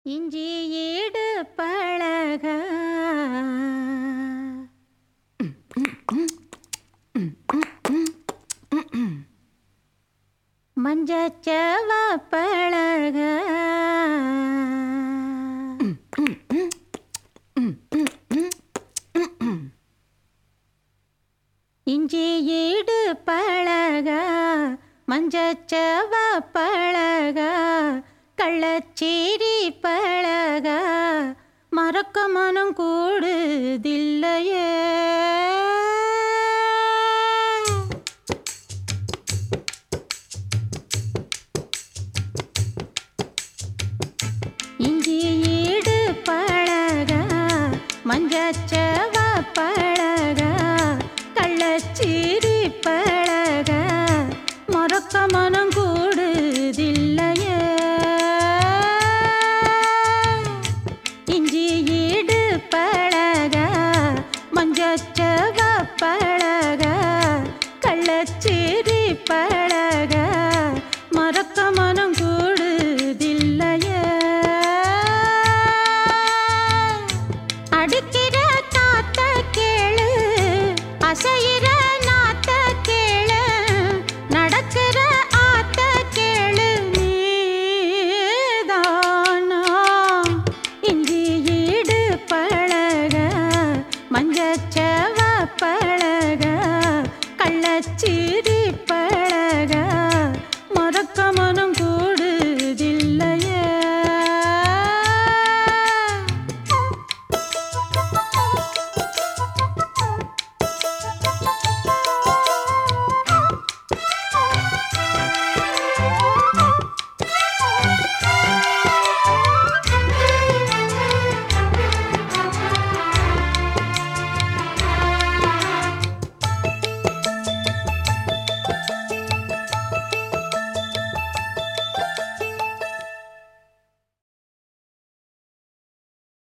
இஞ்சி ஈடு பழக மஞ்சச்சவ பழக இஞ்சி ஈடு பழக மஞ்சச்சவ பழக கள்ளச்சீரி பழக மறக்க மனம் கூடுதில்லையே. இஞ்சி ஈடு பழக மஞ்சச்சவ பழக கள்ளச்சீரி பழக மறக்க மனம்